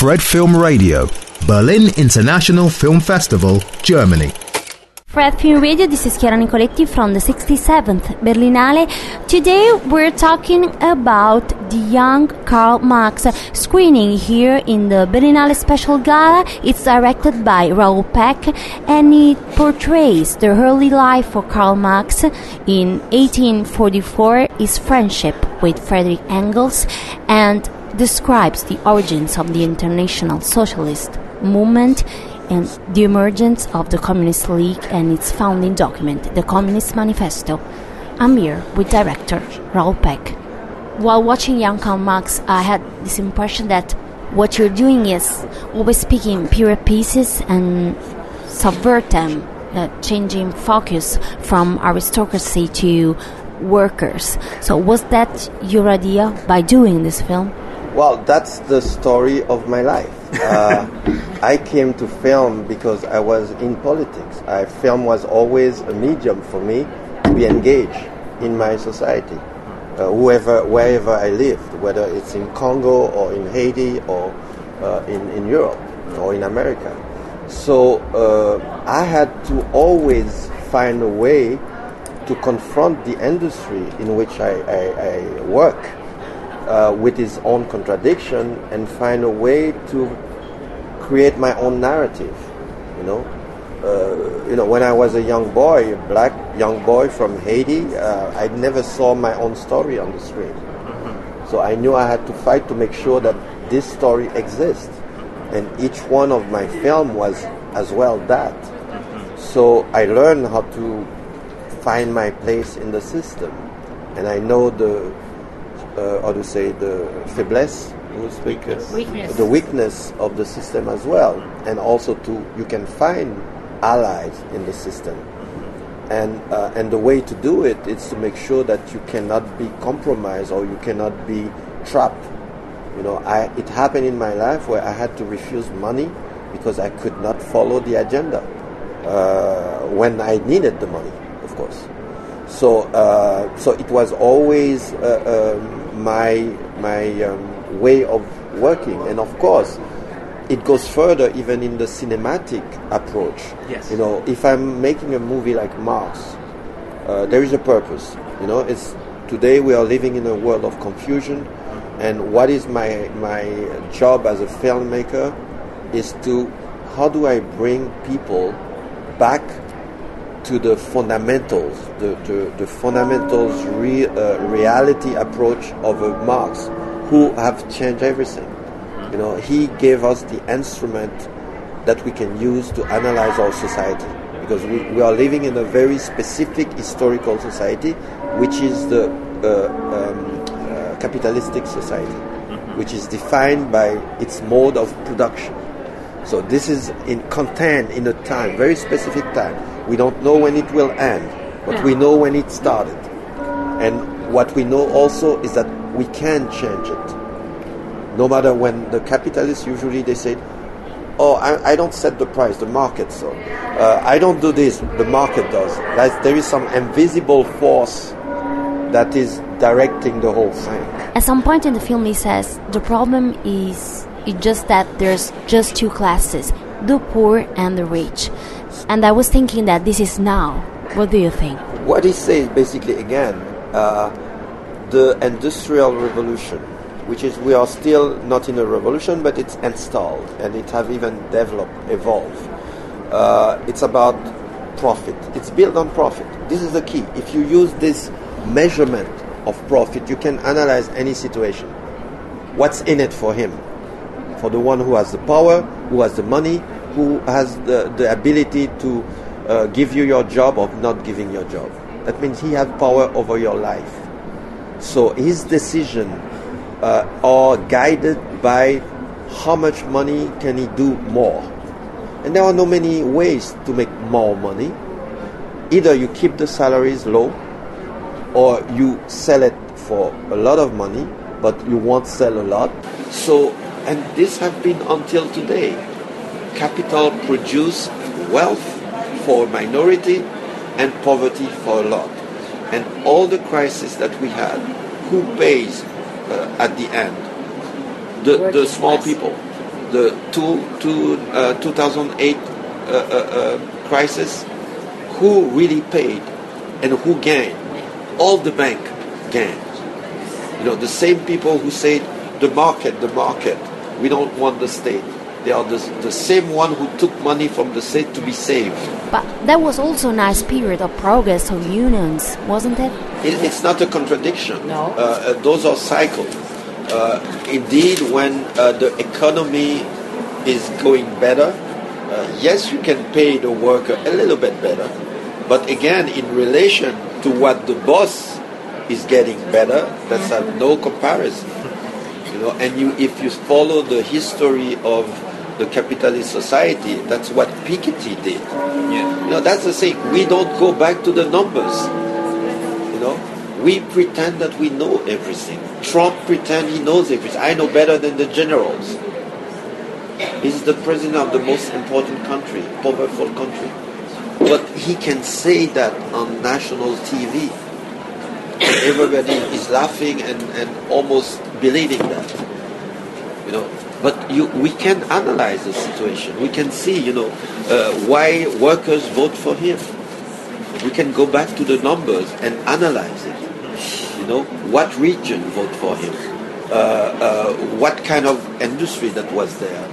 Fred Film Radio, Berlin International Film Festival, Germany. Fred Film Radio, this is Chiara Nicoletti from the 67th Berlinale. Today we're talking about the young Karl Marx screening here in the Berlinale Special Gala. It's directed by Raoul Peck and it portrays the early life for Karl Marx in 1844, his friendship with Friedrich Engels, and describes the origins of the International Socialist movement and the emergence of the Communist League and its founding document, the Communist Manifesto. I'm here with director Raoul Peck. While watching young Karl Marx, I had this impression that what you're doing is always picking period pieces and subvert them, changing focus from aristocracy to workers. So was that your idea by doing this film? Well, that's the story of my life. I came to film because I was in politics. Film was always a medium for me to be engaged in my society, wherever I lived, whether it's in Congo or in Haiti or in Europe or in America. So I had to always find a way to confront the industry in which I work with its own contradiction and find a way to create my own narrative. When I was a young boy, a black young boy from Haiti, I never saw my own story on the screen. So I knew I had to fight to make sure that this story exists, and each one of my film was as well that. So I learned how to find my place in the system, and I know the faiblesse, the weakness of the system as well, and also you can find allies in the system, and the way to do it is to make sure that you cannot be compromised or you cannot be trapped. It happened in my life where I had to refuse money because I could not follow the agenda when I needed the money, of course. So it was always my way of working, and of course, it goes further even in the cinematic approach. Yes. If I'm making a movie like Marx, there is a purpose. It's today we are living in a world of confusion, and what is my job as a filmmaker is how do I bring people back to the fundamentals, the fundamentals reality approach of Marx, who have changed everything. He gave us the instrument that we can use to analyze our society, because we are living in a very specific historical society, which is the capitalistic society, which is defined by its mode of production. So this is contained in a time, very specific time. We don't know when it will end, but we know when it started. And what we know also is that we can change it. No matter when the capitalists, usually they say, I don't set the price, the market so. I don't do this, the market does. There is some invisible force that is directing the whole thing. At some point in the film he says, the problem is just that there's just two classes, the poor and the rich. And I was thinking that this is now. What do you think? What he says basically again, the Industrial Revolution, which is we are still not in a revolution, but it's installed and it have even evolved. It's about profit. It's built on profit. This is the key. If you use this measurement of profit, you can analyze any situation. What's in it for him? For the one who has the power, who has the money, who has the ability to give you your job or not giving your job. That means he has power over your life. So his decision are guided by how much money can he do more. And there are no many ways to make more money. Either you keep the salaries low, or you sell it for a lot of money, but you won't sell a lot. So, and this has been until today. Capital produce wealth for a minority and poverty for a lot. And all the crises that we had, who pays at the end? The small people. the 2008 crisis, who really paid and who gained? All the bank gained. The same people who said the market, we don't want the state. They are the same one who took money from the state to be saved. But that was also a nice period of progress of unions, wasn't it? It's not a contradiction. No. Those are cycles. Indeed, when the economy is going better, yes, you can pay the worker a little bit better. But again, in relation to what the boss is getting better, that's no comparison. And if you follow the history of the capitalist society, that's what Piketty did. Yeah. That's the thing. We don't go back to the numbers. We pretend that we know everything. Trump pretend he knows everything. I know better than the generals. He's the president of the most important country, powerful country. But he can say that on national TV. Everybody is laughing and almost believing that. But we can analyze the situation. We can see, why workers vote for him. We can go back to the numbers and analyze it. What region vote for him? What kind of industry that was there?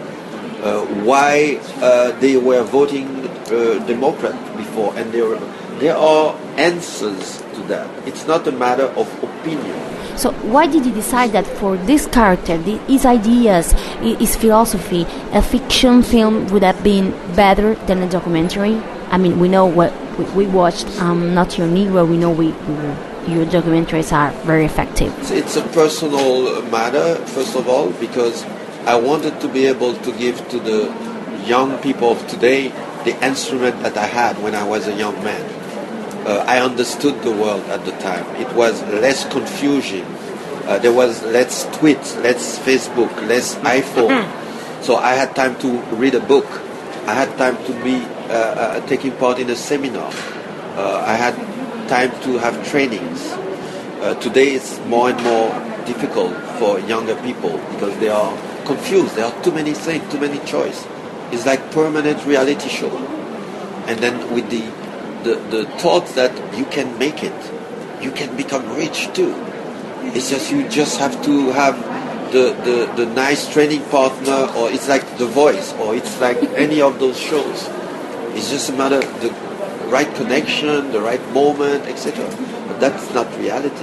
Why they were voting Democrat before? And there are answers to that. It's not a matter of opinion. So why did you decide that for this character, his ideas, his philosophy, a fiction film would have been better than a documentary? I mean, we know what we watched Not Your Negro. We know your documentaries are very effective. It's a personal matter, first of all, because I wanted to be able to give to the young people of today the instrument that I had when I was a young man. I understood the world at the time. It was less confusion. There was less tweets, less Facebook, less iPhone. So I had time to read a book. I had time to be taking part in a seminar. I had time to have trainings. Today it's more and more difficult for younger people because they are confused. There are too many things, too many choices. It's like permanent reality show. And then with the thought that you can make it, you can become rich too. It's just you just have to have the nice training partner, or it's like The Voice, or it's like any of those shows. It's just a matter of the right connection, the right moment, etc. But that's not reality.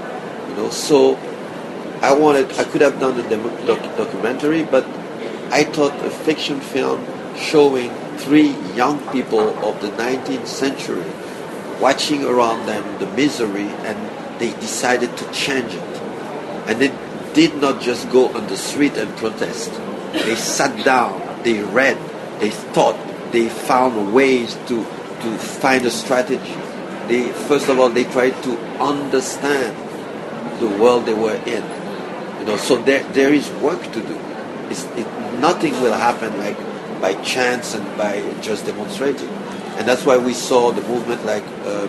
So I could have done a documentary, but I thought a fiction film showing 3 young people of the 19th century watching around them the misery, and they decided to change it. And they did not just go on the street and protest. They sat down, they read, they thought, they found ways to find a strategy. First of all, they tried to understand the world they were in. So there is work to do. Nothing will happen like by chance and by just demonstrating. And that's why we saw the movement like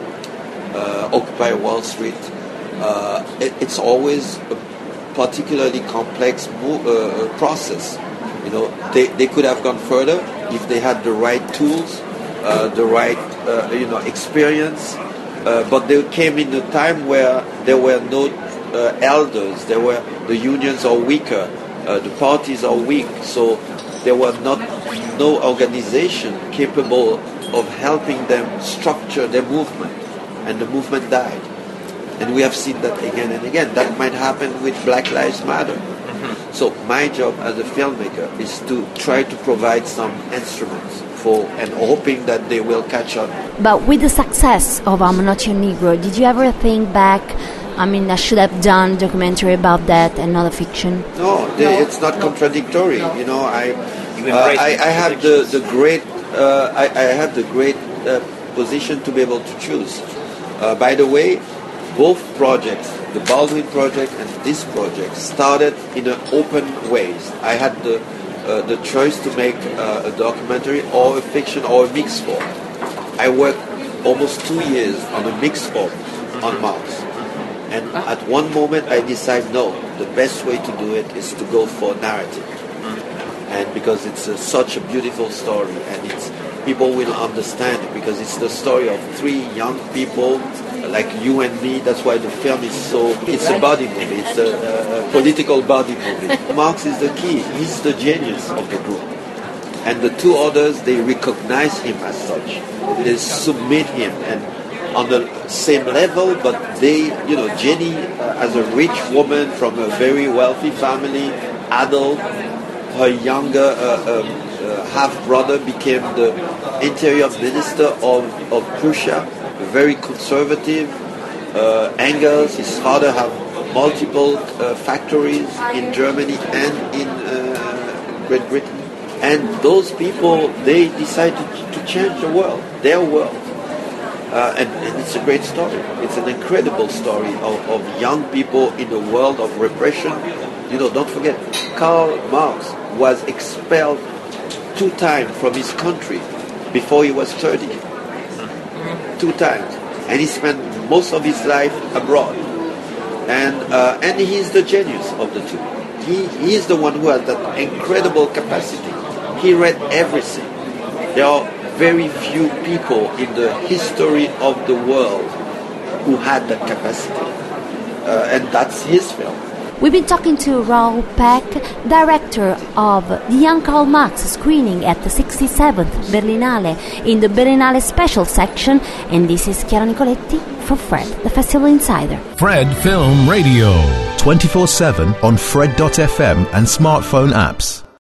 Occupy Wall Street. It's always a particularly complex process. They could have gone further if they had the right tools, the right experience. But they came in a time where there were no elders. The unions are weaker. The parties are weak. So there were no organization capable of helping them structure their movement, and the movement died. And we have seen that again and again. That might happen with Black Lives Matter. Mm-hmm. So my job as a filmmaker is to try to provide some instruments and hoping that they will catch on. But with the success of Not Your Negro, did you ever think back, I should have done a documentary about that and not a fiction? No, it's not contradictory. I have the great position to be able to choose. By the way, both projects, the Baldwin project and this project, started in an open ways. I had the choice to make a documentary or a fiction or a mixed form. I worked almost 2 years on a mixed form on Mars. And at one moment I decided, no, the best way to do it is to go for narrative. and because it's such a beautiful story, and people will understand it because it's the story of three young people like you and me. That's why the film it's a body movie, it's a political body movie. Marx is the key, he's the genius of the group. And the two others, they recognize him as such. They submit him and on the same level, but Jenny, as a rich woman from a very wealthy family, adult, her younger half-brother became the interior minister of Prussia, very conservative. Engels, his father, have multiple factories in Germany and in Great Britain. And those people, they decided to change the world, their world. And it's a great story. It's an incredible story of young people in a world of repression. Don't forget, Karl Marx was expelled 2 times from his country before he was 30. 2 times. And he spent most of his life abroad. And he's the genius of the two. He is the one who has that incredible capacity. He read everything. There are very few people in the history of the world who had that capacity. And that's his film. We've been talking to Raoul Peck, director of the Young Karl Marx screening at the 67th Berlinale in the Berlinale Special section, and this is Chiara Nicoletti for Fred, the Festival Insider. Fred Film Radio. 24/7 on Fred.fm and smartphone apps.